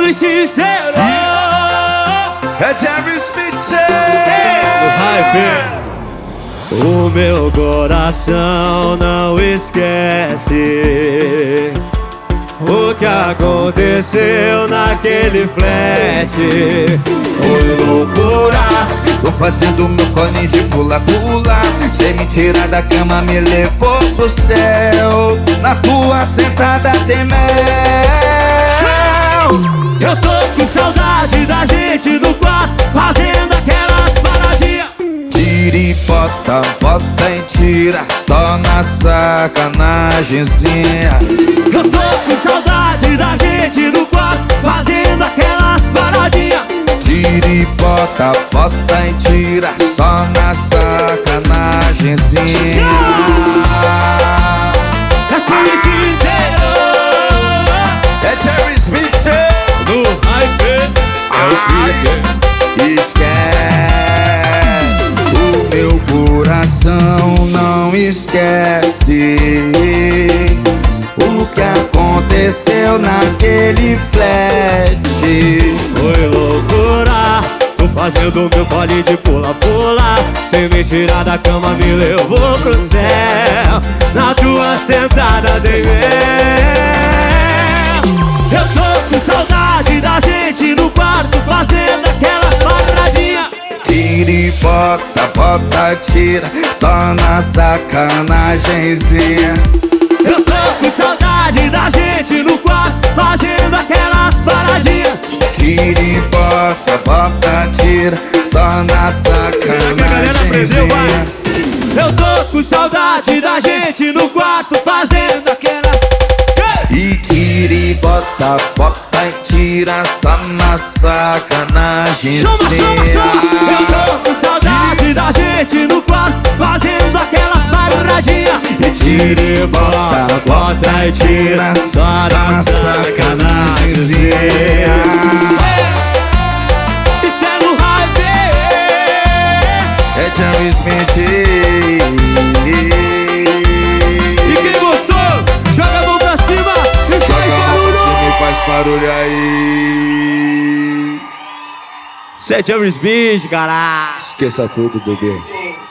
e sincero. É Jerry Smith. O meu coração não esquece o que aconteceu naquele flat. Foi loucura, tô fazendo meu colinho de pula-pula. Cê me tira da cama, me levou pro céu. Na tua sentada tem mel. Eu tô com saudade da gente no quarto, fazendo aquelas paradinhas. Tira e bota, bota e tira, só na sacanagemzinha. Eu tô com saudade da gente no quarto, fazendo aquelas paradinhas. Tira e bota, bota e tira, só na sacanagemzinha. Assim sincero. É Jerry Smith. No hype é o pique. Esquece, o meu coração não esquece o que aconteceu naquele flat. Foi loucura, tô fazendo meu baile de pula-pula. Sem me tirar da cama me levou pro céu. Na tua sentada dei mel. Eu tô com saudade da gente no quarto, fazendo aquelas paradinhas. Tira e bota, bota, tira, só na sacanagemzinha. Eu tô com saudade da gente no quarto, fazendo aquelas paradinhas. Tira e bota, bota, tira, só na sacanagemzinha. Eu tô com saudade da gente no quarto, fazendo aquelas. E tira e bota, bota e tira, só na sacanagemzinha. Eu tô com saudade da gente no quarto, fazendo aquelas paradinhas. E tira e bota, bota e tira, só na sacanagemzinha. Isso é no hype. É Jerry Smith. E quem gostou, joga a mão pra cima e faz barulho. Faz barulho aí. Isso é Jerry Smith, cara. Esqueça tudo, bebê.